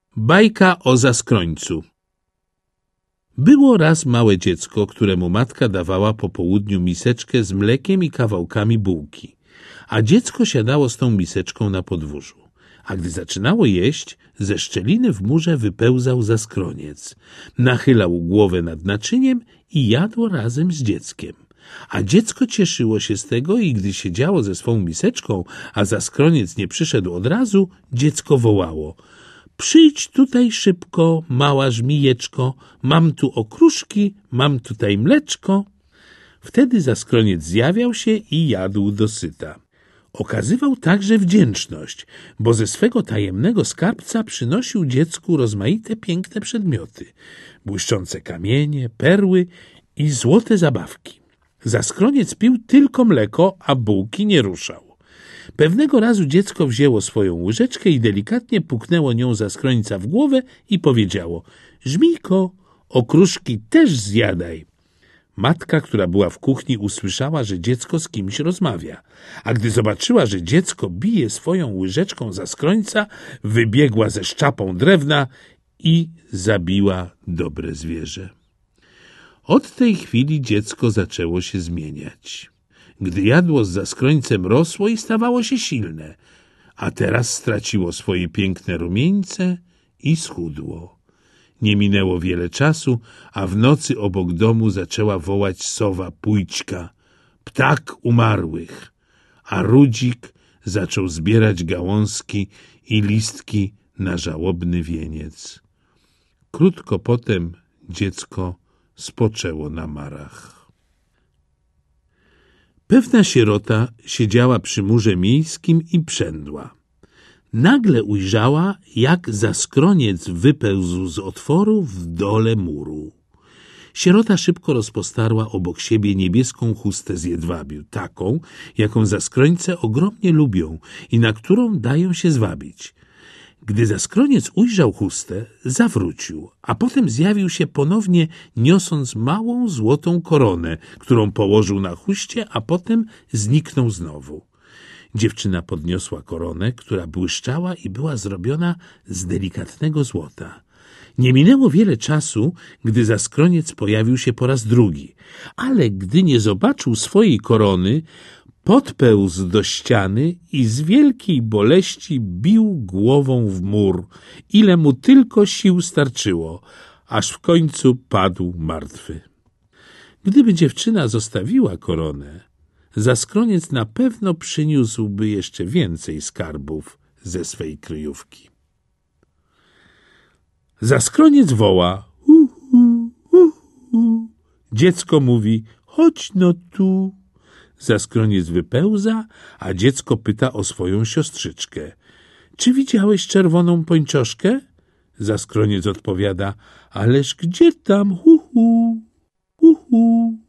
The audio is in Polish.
Bajka o zaskrońcu. Było raz małe dziecko, któremu matka dawała po południu miseczkę z mlekiem i kawałkami bułki, a dziecko siadało z tą miseczką na podwórzu. A gdy zaczynało jeść, ze szczeliny w murze wypełzał zaskroniec, nachylał głowę nad naczyniem i jadł razem z dzieckiem. A dziecko cieszyło się z tego i gdy siedziało ze swą miseczką, a zaskroniec nie przyszedł od razu, dziecko wołało: przyjdź tutaj szybko, mała żmijeczko, mam tu okruszki, mam tutaj mleczko. Wtedy zaskroniec zjawiał się i jadł dosyta. Okazywał także wdzięczność, bo ze swego tajemnego skarbca przynosił dziecku rozmaite piękne przedmioty, błyszczące kamienie, perły i złote zabawki. Zaskroniec pił tylko mleko, a bułki nie ruszał. Pewnego razu dziecko wzięło swoją łyżeczkę i delikatnie puknęło nią zaskrońca w głowę i powiedziało: żmijko, okruszki też zjadaj. Matka, która była w kuchni, usłyszała, że dziecko z kimś rozmawia, a gdy zobaczyła, że dziecko bije swoją łyżeczką zaskrońca, wybiegła ze szczapą drewna i zabiła dobre zwierzę. Od tej chwili dziecko zaczęło się zmieniać. Gdy jadło z zaskrońcem, rosło i stawało się silne, a teraz straciło swoje piękne rumieńce i schudło. Nie minęło wiele czasu, a w nocy obok domu zaczęła wołać sowa Pójdźka, ptak umarłych, a Rudzik zaczął zbierać gałązki i listki na żałobny wieniec. Krótko potem dziecko spoczęło na marach. Pewna sierota siedziała przy murze miejskim i przędła. Nagle ujrzała, jak zaskroniec wypełzł z otworu w dole muru. Sierota szybko rozpostarła obok siebie niebieską chustę z jedwabiu, taką, jaką zaskrońce ogromnie lubią i na którą dają się zwabić. Gdy zaskroniec ujrzał chustę, zawrócił, a potem zjawił się ponownie, niosąc małą złotą koronę, którą położył na chuście, a potem zniknął znowu. Dziewczyna podniosła koronę, która błyszczała i była zrobiona z delikatnego złota. Nie minęło wiele czasu, gdy zaskroniec pojawił się po raz drugi, ale gdy nie zobaczył swojej korony, podpełzł do ściany i z wielkiej boleści bił głową w mur, ile mu tylko sił starczyło, aż w końcu padł martwy. Gdyby dziewczyna zostawiła koronę, zaskroniec na pewno przyniósłby jeszcze więcej skarbów ze swej kryjówki. Zaskroniec woła: Dziecko mówi: chodź no tu. Zaskroniec wypełza, a dziecko pyta o swoją siostrzyczkę: czy widziałeś czerwoną pończoszkę? Zaskroniec odpowiada: ależ gdzie tam, hu.